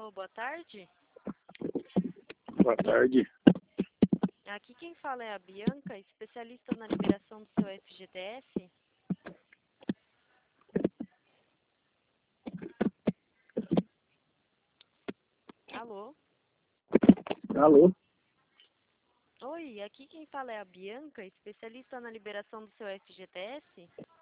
Alô, boa tarde. Boa tarde. Aqui quem fala é a Bianca, especialista na liberação do seu FGTS. Alô? Alô? Oi, aqui quem fala é a Bianca, especialista na liberação do seu FGTS.